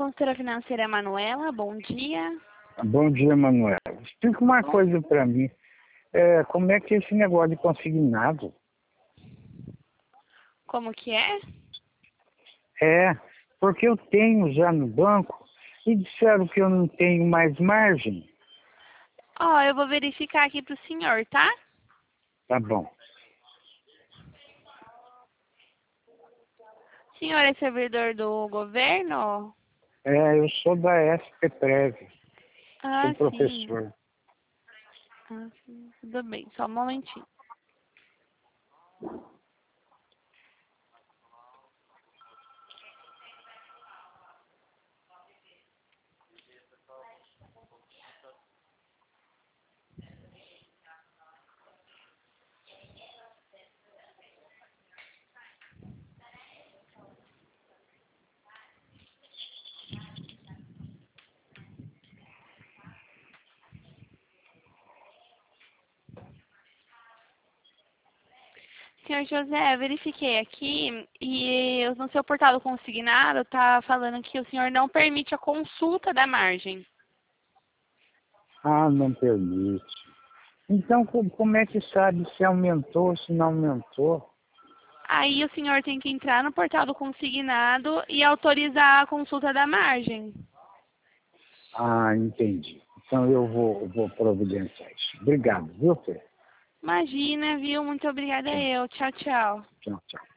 consultora financeira Manuela, bom dia. Bom dia, Manuela. Explica uma coisa para mim. Como é que é esse negócio de consignado? Como que é? Porque eu tenho já no banco e disseram que eu não tenho mais margem. Ó, eu vou verificar aqui pro senhor, tá? Tá bom. O senhor é servidor do governo? Eu sou da SPPrev, Ah, sou sim. professor. Ah, sim. Tudo bem, só um momentinho. Senhor José, verifiquei aqui e no seu portal do consignado tá falando que o senhor não permite a consulta da margem. Ah, não permite. Então, como é que sabe se aumentou ou se não aumentou? Aí o senhor tem que entrar no portal do consignado e autorizar a consulta da margem. Ah, entendi. Então eu vou providenciar isso. Obrigado, viu, Fê? Imagina, viu? Muito obrigada Tchau, eu. Tchau, tchau. tchau, tchau.